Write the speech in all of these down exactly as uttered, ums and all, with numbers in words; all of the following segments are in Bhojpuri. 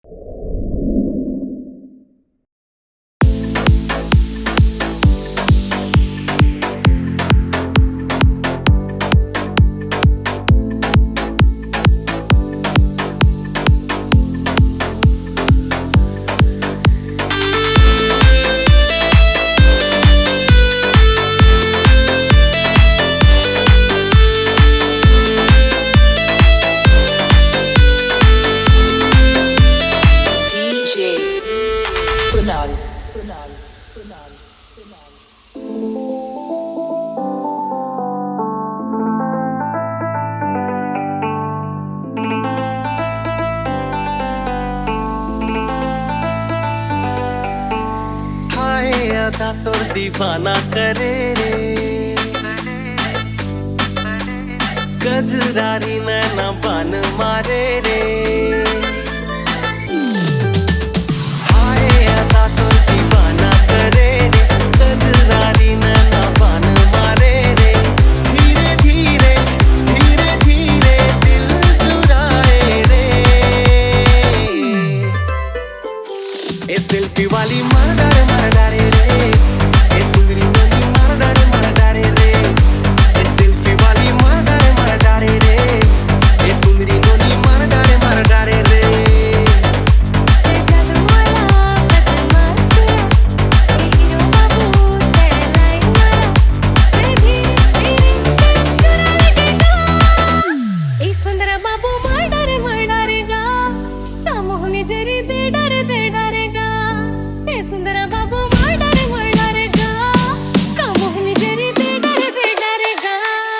Kunal, Kunal, Kunal, Kunal. हाय अदा तोर दीवाना करे रे, गजरारी नैना बान मारे रे। सेल्फी वाली मर्डर मर्डर रे, ए सुंदरी नोनी मर्डर मर्डर रे, ए सेल्फी वाली मर्डर मर्डर रे, ए सुंदरी नोनी मर्डर मर्डर रे। सुंदरा बाबू मर्डर मर्डर गा, कामोहनी जरी दे डर दे डर गा।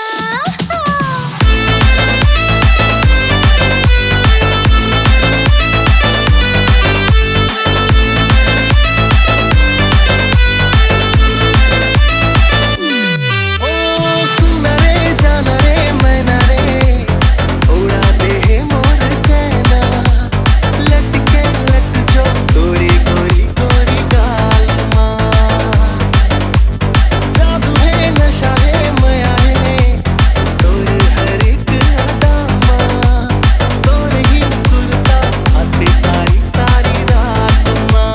ओ सुना रे जाना रे मैना रे, उड़ा दे है मोर चैना, लटके लट जो गोरी गोरी गोरी गाल माँ। जादू है नशा है माया है, तोर हर एक अदा माँ, तोर ही सुरता आते सारी सारी रात माँ।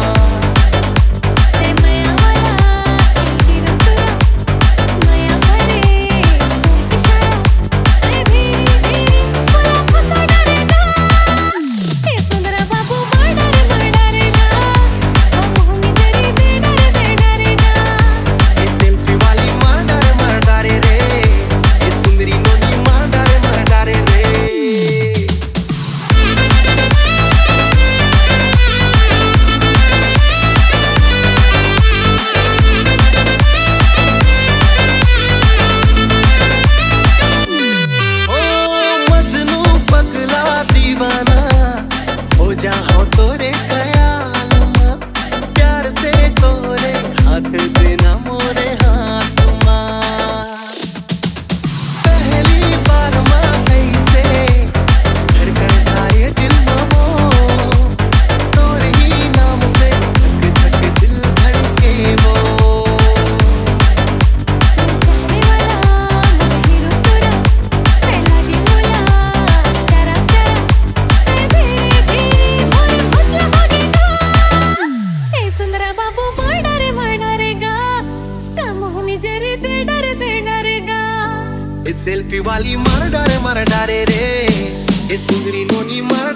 ते माया वाला इनकी रुतरा, माया भरे इशारा, मैं धीरे धीरे बोला फंसा डरेगा। ए सुंदरा बाबू मर्डर मर्डर गा, कामोहनी जरी दे डर दे डर गा। ए सेल्फी वाली मर्डर मर्डर रे, ए सुंदरी नोनी मर्डर मर्डर रे। ओ मजनू पगला दीवाना हो जाओ तोरे ख्याल माँ, प्यार से तोरे हाथ देना मोरे हाथ माँ। पहली बार माँ ऐसे धड़कता ये दिल मो, तोरे ही नाम से धक धक दिल धड़के वो। चाहने वाला मेरी रुतरा, पहला जी बोला तेरा तेरा, मैं धीरे धीरे बोल मुझे भागेगा। ए सुंदरा बाबू मर्डर मर्डर गा, कामोहनी जरी दे डर दे डर गा। ए सेल्फी वाली मर्डर मर्डर रे, ए सुंदरी नोनी मर्डर